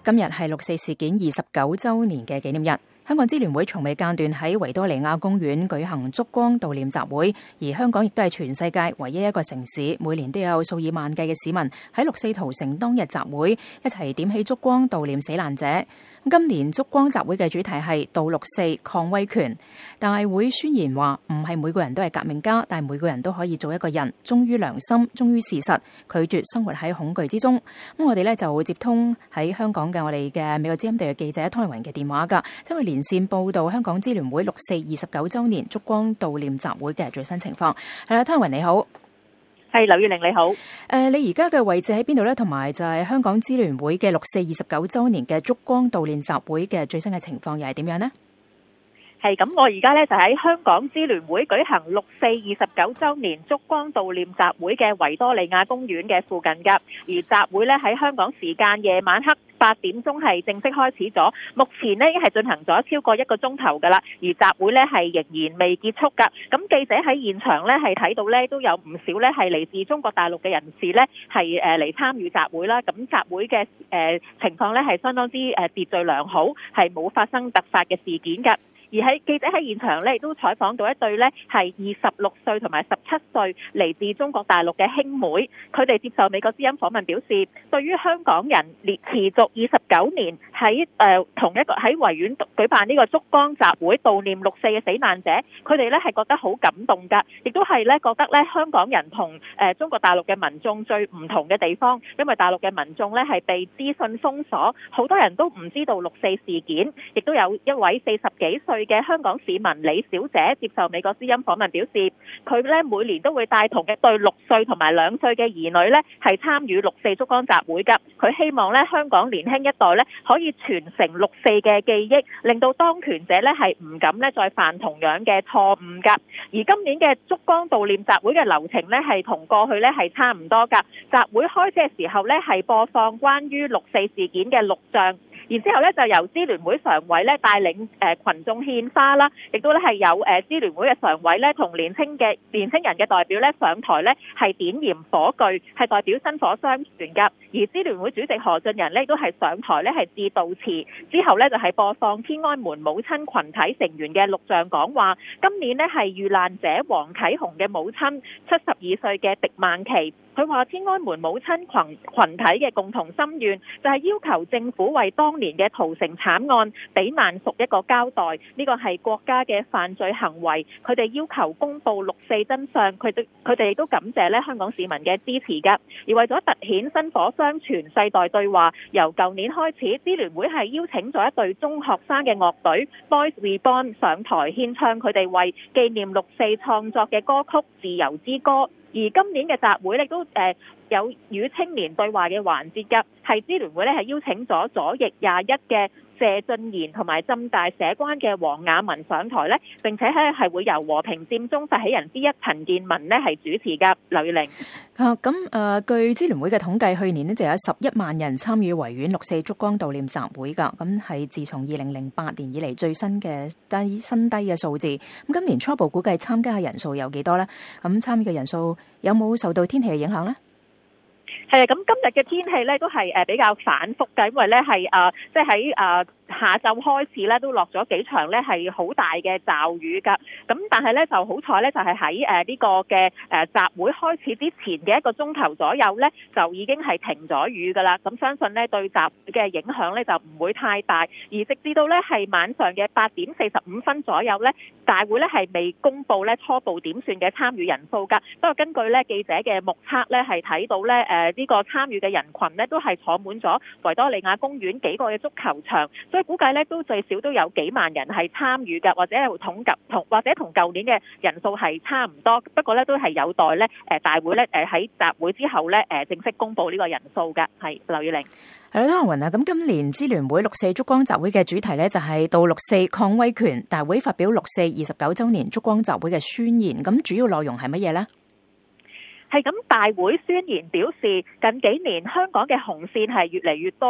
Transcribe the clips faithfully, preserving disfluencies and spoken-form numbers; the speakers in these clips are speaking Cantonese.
今日係六四事件二十九週年嘅紀念日。香港支聯會從未間斷喺維多利亞公園舉行燭光悼念集會，而香港亦都係全世界唯一一個城市，每年都有數以萬計嘅市民喺六四屠城當日集會，一齊點起燭光悼念死難者。今年燭光集會嘅主題係悼六四抗威權。大會宣言話，唔係每個人都係革命家，但係每個人都可以做一個人，忠於良心，忠於事實，拒絕生活喺恐懼之中。咁我哋呢就會接通喺香港嘅我哋嘅美國之音地嘅記者湯慧雲嘅電話噶，因為連線報道香港支聯會六四二十九週年燭光悼念集會嘅最新情況。係啦，湯慧雲你好。 係劉月玲你好。誒、 呃，你而家嘅位置喺邊度呢？同埋就係香港支聯會嘅六四二十九週年嘅燭光悼念集會嘅最新嘅情況又係點樣呢？ 係咁，我而家咧就喺香港支聯會舉行六四二十九週年燭光悼念集會嘅維多利亞公園嘅附近噶，而集會咧喺香港時間夜晚黑八點鐘係正式開始咗，目前呢已經係進行咗超過一個鐘頭噶啦，而集會咧係仍然未結束噶。咁記者喺現場咧係睇到咧都有唔少咧係嚟自中國大陸嘅人士咧係誒嚟參與集會啦。咁集會嘅誒情況咧係相當之誒秩序良好，係冇發生突發嘅事件噶。而喺記者喺現場咧，亦都採訪到一對咧係二十六歲同埋十七歲嚟自中國大陸嘅兄妹，佢哋接受美國之音訪問表示，對於香港人連持續二十九年喺誒、呃、同一個喺維園舉辦呢個燭光集會悼念六四嘅死難者，佢哋咧係覺得好感動㗎，亦都係咧覺得咧香港人同誒、呃、中國大陸嘅民眾最唔同嘅地方，因為大陸嘅民眾咧係被資訊封鎖，好多人都唔知道六四事件，亦都有一位四十幾歲嘅香港市民李小姐接受美國之音訪問表示，佢咧每年都會帶同一對六歲同埋兩歲嘅兒女咧係參與六四燭光集會㗎。佢希望咧香港年輕一代咧可以傳承六四嘅記憶，令到當權者咧係唔敢咧再犯同樣嘅錯誤㗎。而今年嘅燭光悼念集會嘅流程咧係同過去咧係差唔多㗎。集會開始嘅時候咧係播放關於六四事件嘅錄像。然之後咧就由支聯會常委咧帶領誒羣眾獻花啦，亦都咧係有誒支聯會嘅常委咧同年輕嘅年輕人嘅代表咧上台咧係點燃火炬，係代表薪火相傳㗎。而支聯會主席何俊仁咧都係上台咧係致悼詞，之後咧就係播放天安門母親群體成員嘅錄像講話。今年咧係遇難者黃啟雄嘅母親七十二歲嘅狄曼琪。佢話天安門母親群群體嘅共同心願就係要求政府為當年嘅屠城慘案俾萬屬一個交代，呢個係國家嘅犯罪行為，佢哋要求公布六四真相，佢哋佢哋亦都感謝咧香港市民嘅支持噶。而為咗凸顯薪火相傳世代對話，由舊年開始，支聯會係邀請咗一隊中學生嘅樂隊 Boys Reborn 上台獻唱佢哋為紀念六四創作嘅歌曲《自由之歌》。而今年嘅集會亦都誒有與青年對話嘅環節㗎，係支聯會咧係邀請咗左翼廿一嘅謝俊賢同埋浸大社關嘅黃雅文上台咧，並且咧係會由和平佔中發起人之一陳健民咧係主持㗎。劉月玲。 啊，咁誒、呃，據支聯會嘅統計，去年呢就有十一萬人參與維園六四燭光悼念集會㗎，咁係自從二零零八年以嚟最新嘅低新低嘅數字。咁今年初步估計參加嘅人數有幾多呢？咁參與嘅人數有冇受到天氣嘅影響呢？ 係啊，咁今日嘅天氣咧都係誒比較反覆嘅，因為咧係誒即係喺誒下晝開始咧都落咗幾場咧係好大嘅驟雨㗎。咁但係咧就好彩咧就係喺誒呢個嘅誒集會開始之前嘅一個鐘頭左右咧就已經係停咗雨㗎啦。咁相信咧對集會嘅影響咧就唔會太大。而直至到咧係晚上嘅八點四十五分左右咧，大會咧係未公布咧初步點算嘅參與人數㗎。不過根據咧記者嘅目測咧係睇到咧誒呢個參與嘅人群咧都係坐滿咗維多利亞公園幾個嘅足球場，所以估計咧都最少都有幾萬人係參與㗎，或者係同及同或者同舊年嘅人數係差唔多。不過咧都係有待咧誒大會咧誒喺集會之後咧誒正式公布呢個人數㗎。係劉月玲。 係啦，湯慧雲啊，咁今年支聯會六四燭光集會嘅主題咧就係悼六四抗威權，大會發表六四二十九週年燭光集會嘅宣言，咁主要內容係乜嘢呢？係咁大會宣言表示，近幾年香港嘅紅線係越嚟越多㗎，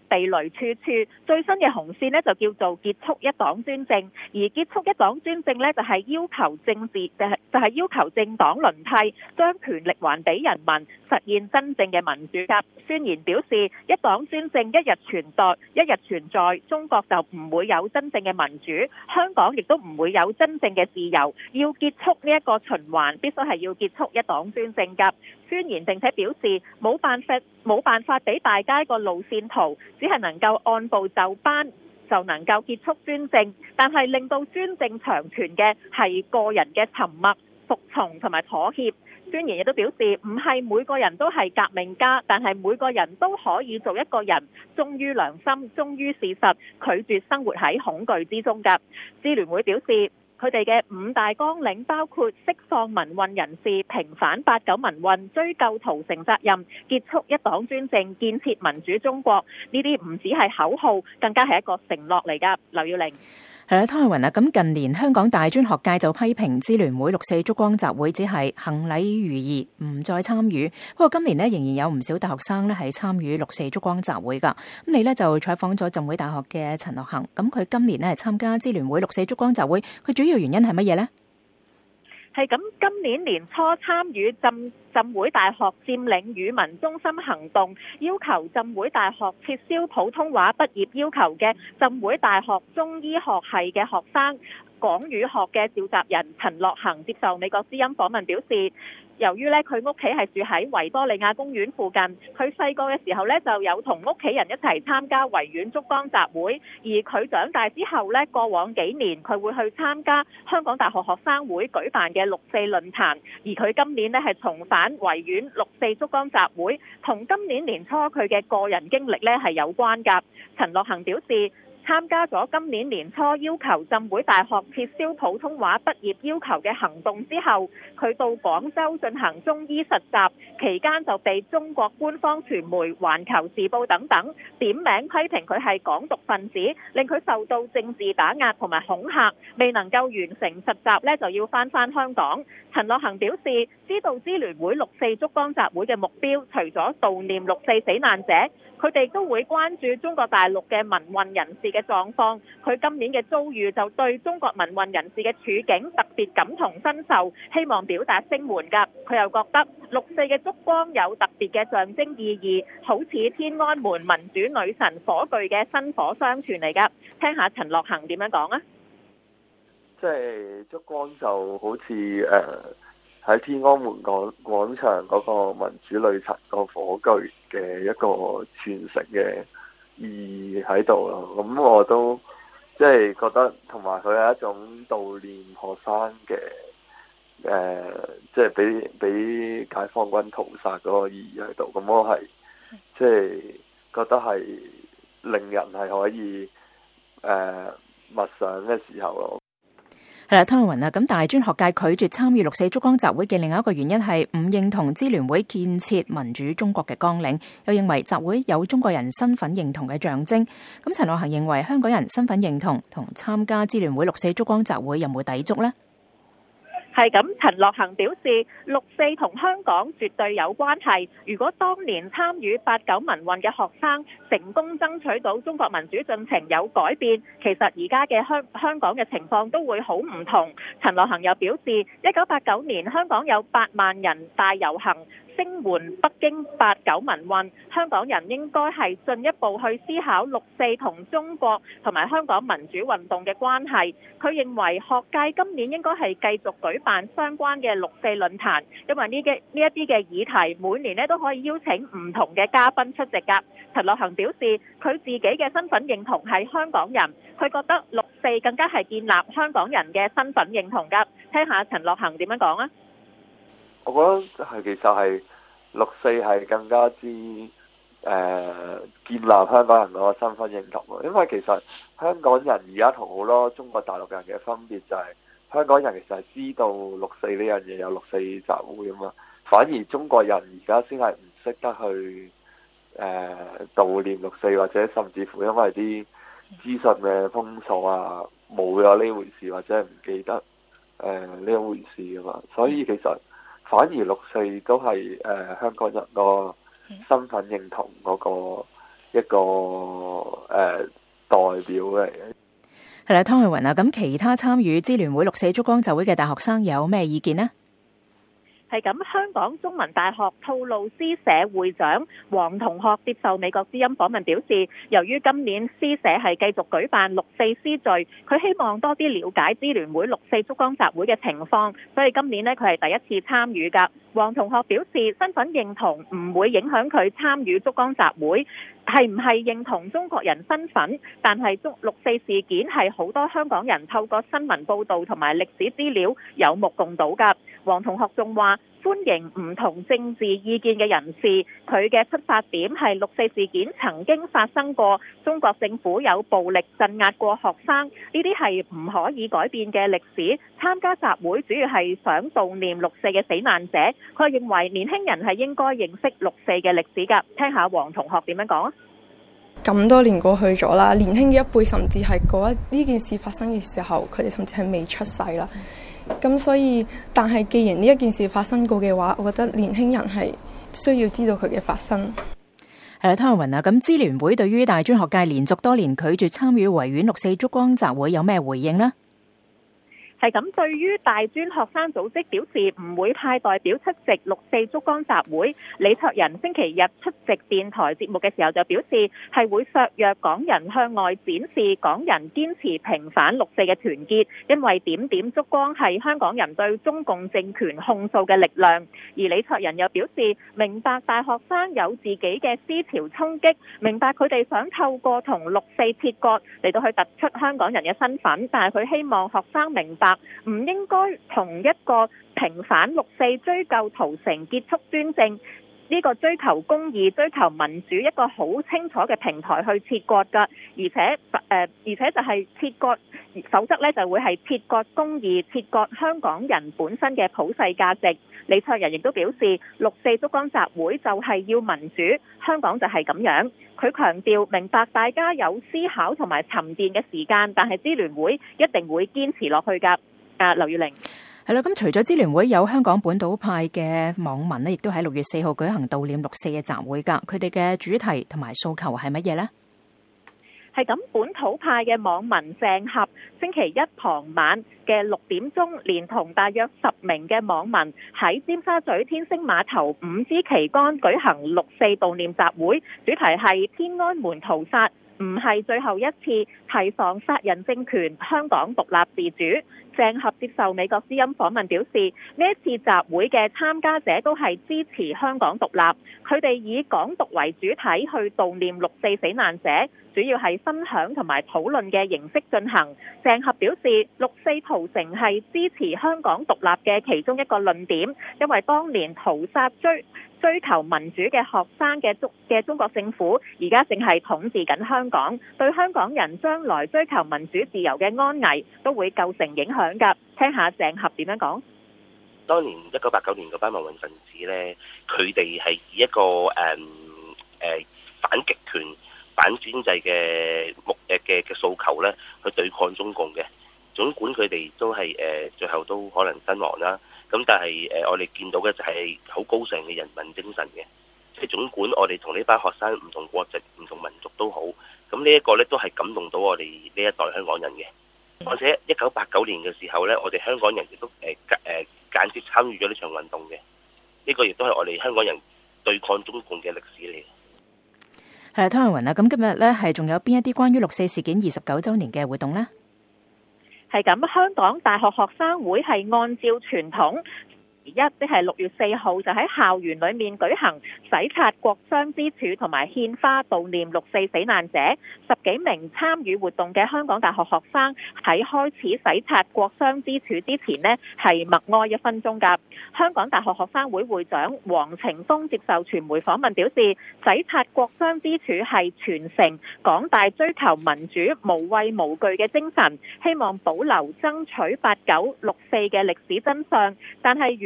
地雷處處。最新嘅紅線呢，就叫做結束一黨專政，而結束一黨專政呢，就係要求政治就係就係要求政黨輪替，將權力還俾人民，實現真正嘅民主。宣言表示，一黨專政一日存在，一日存在，中國就唔會有真正嘅民主，香港亦都唔會有真正嘅自由。要結束呢一個循環，必須係要結束一黨專政㗎。宣言並且表示，冇辦法冇辦法俾大家一個路線圖，只係能夠按部就班就能夠結束專政，但係令到專政長存嘅係個人嘅沉默、服從同埋妥協。宣言亦都表示，唔係每個人都係革命家，但係每個人都可以做一個人，忠於良心、忠於事實，拒絕生活喺恐懼之中㗎。支聯會表示，佢哋嘅五大綱領包括釋放民運人士、平反八九民運、追究屠城責任、結束一黨專政、建設民主中國。呢啲唔止係口號，更加係一個承諾嚟㗎。劉耀玲。 係啦，湯慧雲啊，咁近年香港大專學界就批評支聯會六四燭光集會只係行禮如儀，唔再參與。不過今年呢，仍然有唔少大學生呢係參與六四燭光集會噶。咁你呢就採訪咗浸會大學嘅陳樂行，咁佢今年呢係參加支聯會六四燭光集會，佢主要原因係乜嘢呢？ 係咁，今年年初參與浸浸會大學佔領語文中心行動，要求浸會大學撤銷普通話畢業要求嘅浸會大學中醫學系嘅學生，港語學嘅召集人陳樂行接受美國之音訪問表示，由於咧佢屋企係住喺維多利亞公園附近，佢細個嘅時候咧就有同屋企人一齊參加維園燭光集會，而佢長大之後咧，過往幾年佢會去參加香港大學學生會舉辦嘅六四論壇，而佢今年咧係重返維園六四燭光集會，同今年年初佢嘅個人經歷咧係有關㗎。陳樂行表示，參加咗今年年初要求浸會大學撤銷普通話畢業要求嘅行動之後，佢到廣州進行中醫實習，期間就被中國官方傳媒《環球時報》等等點名批評佢係港獨分子，令佢受到政治打壓同埋恐嚇，未能夠完成實習呢就要返返香港。陳樂行表示，知道支聯會六四燭光集會嘅目標，除咗悼念六四死難者，佢哋都會關注中國大陸嘅民運人士嘅狀況。佢今年嘅遭遇就對中國民運人士嘅處境特別感同身受，希望表達聲援㗎。佢又覺得六四嘅燭光有特別嘅象徵意義，好似天安門民主女神火炬嘅薪火相傳嚟㗎。聽下陳樂行點樣講啊？ 即係燭光就好似誒喺天安門廣廣場嗰個民主女神個火炬嘅一個傳承嘅意義喺度咯。咁我都即係覺得，同埋佢係一種悼念學生嘅誒，即係俾俾解放軍屠殺嗰個意義喺度。咁我係即係覺得係令人係可以誒默想嘅時候咯。 係啦，湯慧雲啊，咁大專學界拒絕參與六四燭光集會嘅另外一個原因係唔認同支聯會建設民主中國嘅綱領，又認為集會有中國人身份認同嘅象徵。咁陳樂行認為香港人身份認同同參加支聯會六四燭光集會有冇抵觸呢？ 係咁，陳樂行表示，六四同香港絕對有關係。如果當年參與八九民運嘅學生成功爭取到中國民主進程有改變，其實而家嘅香香港嘅情況都會好唔同。陳樂行又表示，一九八九年香港有八萬人大遊行，聲援北京八九民運，香港人應該係進一步去思考六四同中國同埋香港民主運動嘅關係。佢認為學界今年應該係繼續舉辦相關嘅六四論壇，因為呢嘅呢一啲嘅議題每年咧都可以邀請唔同嘅嘉賓出席㗎。陳樂行表示，佢自己嘅身份認同係香港人，佢覺得六四更加係建立香港人嘅身份認同㗎。聽下陳樂行點樣講啊？ 我覺得係其實係六四係更加之誒、呃、建立香港人嗰個身份認同咯，因為其實香港人而家同好多中國大陸人嘅分別就係、是、香港人其實係知道六四呢樣嘢有六四集會啊嘛，反而中國人而家先係唔識得去誒悼念六四，或者甚至乎因為啲資訊嘅封鎖啊冇咗呢回事，或者唔記得誒呢一回事啊嘛，所以其實反而六四都係誒、呃、香港人個身份認同嗰個一個誒、呃、代表嚟嘅。 係啦，湯慧雲啊，咁其他參與支聯會六四燭光集會嘅大學生有咩意見呢？ 係咁，香港中文大學吐露詩社會長黃同學接受美國之音訪問表示，由於今年詩社係繼續舉辦六四詩序，佢希望多啲了解支聯會六四燭光集會嘅情況，所以今年呢，佢係第一次參與㗎。黃同學表示，身份認同唔會影響佢參與燭光集會，係唔係認同中國人身份，但係六四事件係好多香港人透過新聞報導同埋歷史資料有目共睹㗎。黃同學仲話，歡迎唔同政治意見嘅人士，佢嘅出發點係六四事件曾經發生過，中國政府有暴力鎮壓過學生，呢啲係唔可以改變嘅歷史。參加集會主要係想悼念六四嘅死難者，佢認為年輕人係應該認識六四嘅歷史㗎。聽下黃同學點樣講啊！ 咁多年過去咗啦，年輕嘅一輩甚至係嗰一呢件事發生嘅時候，佢哋甚至係未出世啦。咁所以，但係既然呢一件事發生過嘅話，我覺得年輕人係需要知道佢嘅發生。 係啦，湯慧雲啊，咁支聯會對於大專學界連續多年拒絕參與維園六四燭光集會有咩回應呢？ 係咁，對於大專學生組織表示唔會派代表出席六四燭光集會，李卓人星期日出席電台節目嘅時候就表示係會削弱港人向外展示港人堅持平反六四嘅團結，因為點點燭光係香港人對中共政權控訴嘅力量。而李卓人又表示明白大學生有自己嘅思潮衝擊，明白佢哋想透過同六四切割嚟到去突出香港人嘅身份，但係佢希望學生明白唔應該同一個平反六四、追究屠城、結束專政呢個追求公義、追求民主一個好清楚嘅平台去切割㗎，而且誒、呃，而且就係切割，否則呢就會係切割公義、切割香港人本身嘅普世價值。李卓人亦都表示，六四燭光集會就係要民主，香港就係咁樣。佢強調明白大家有思考同埋沉澱嘅時間，但係支聯會一定會堅持落去㗎。啊，劉月玲。 係啦，咁除咗支聯會，有香港本土派嘅網民呢，亦都喺六月四號舉行悼念六四嘅集會㗎。佢哋嘅主題同埋訴求係乜嘢呢？ 係咁，本土派嘅網民鄭合星期一傍晚嘅六點鐘，連同大約十名嘅網民喺尖沙咀天星碼頭五支旗杆舉行六四悼念集會，主題係天安門屠殺唔係最後一次，提防殺人政權，香港獨立自主。鄭合接受美國之音訪問表示，呢一次集會嘅參加者都係支持香港獨立，佢哋以港獨為主體去悼念六四死難者，主要係分享同埋討論嘅形式進行。鄭合表示，六四屠城係支持香港獨立嘅其中一個論點，因為當年屠殺追追求民主嘅學生嘅中嘅中國政府，而家正係統治緊香港，對香港人將來追求民主自由嘅安危都會構成影響㗎。聽下鄭合點樣講。 當年一九八九年嗰班民運分子呢，佢哋係以一個誒誒、呃、反極權、反專制嘅目嘅嘅嘅訴求咧，去對抗中共嘅。總管佢哋都係誒、呃、最後都可能身亡啦。咁但係誒、呃，我哋見到嘅就係好高尚嘅人民精神嘅，即係總管我哋同呢班學生唔同國籍、唔同民族都好，咁呢一個咧都係感動到我哋呢一代香港人嘅。而且一九八九年嘅時候咧，我哋香港人亦都誒誒間接參與咗呢場運動嘅，呢個亦都係我哋香港人對抗中共嘅歷史嚟。 係啦，湯慧雲啊，咁今日咧係仲有邊一啲關於六四事件二十九週年嘅活動呢？ 係咁，香港大學學生會係按照傳統，一即係六月四號就喺校園裏面舉行洗刷國殤之柱同埋獻花悼念六四死難者。十幾名參與活動嘅香港大學學生喺開始洗刷國殤之柱之前呢，係默哀一分鐘㗎。香港大學學生會會長黃程鋒接受傳媒訪問表示，洗刷國殤之柱係傳承港大追求民主無畏無懼嘅精神，希望保留爭取八九六四嘅歷史真相，但係原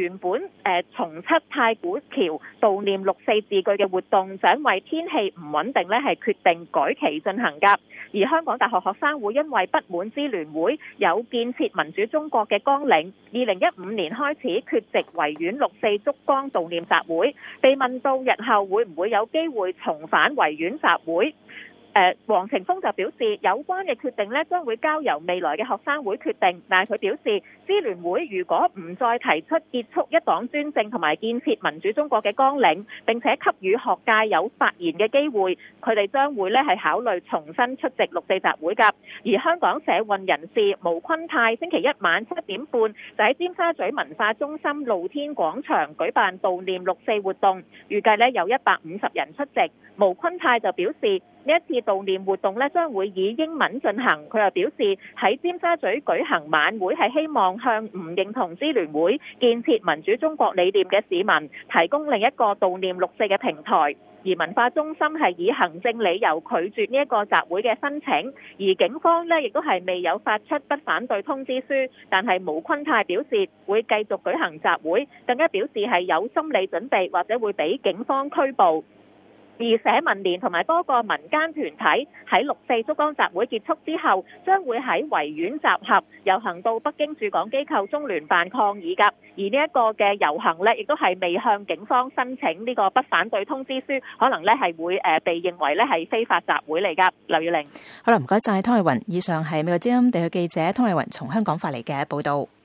原本誒、呃、重七太古橋悼念六四字句嘅活動，就因為天氣唔穩定咧，係決定改期進行㗎。而香港大學學生會因為不滿支聯會有建設民主中國嘅綱領，二零一五年開始缺席維園六四燭光悼念集會。被問到日後會唔會有機會重返維園集會？誒，黃晴鋒就表示有關嘅決定咧，將會交由未來嘅學生會決定。但係佢表示，支聯會如果唔再提出結束一黨專政同埋建設民主中國嘅綱領，並且給予學界有發言嘅機會，佢哋將會咧係考慮重新出席六四集會㗎。而香港社運人士毛坤泰星期一晚七點半就喺尖沙咀文化中心露天廣場舉辦悼念六四活動，預計咧有一百五十人出席。毛坤泰就表示，呢一次悼念活動咧將會以英文進行。佢又表示喺尖沙咀舉行晚會係希望向唔認同支聯會建設民主中國理念嘅市民提供另一個悼念六四嘅平台。而文化中心係以行政理由拒絕呢一個集會嘅申請，而警方呢亦都係未有發出不反對通知書。但係毛坤泰表示會繼續舉行集會，更加表示係有心理準備或者會俾警方拘捕。而社民連同埋多個民間團體喺六四燭光集會結束之後，將會喺維園集合遊行到北京駐港機構中聯辦抗議㗎。而呢一個嘅遊行呢，亦都係未向警方申請呢個不反對通知書，可能呢係會誒被認為呢係非法集會嚟㗎。劉月玲， 好啦，唔該晒湯麗雲。以上係美國之音地區記者湯麗雲從香港發嚟嘅報導。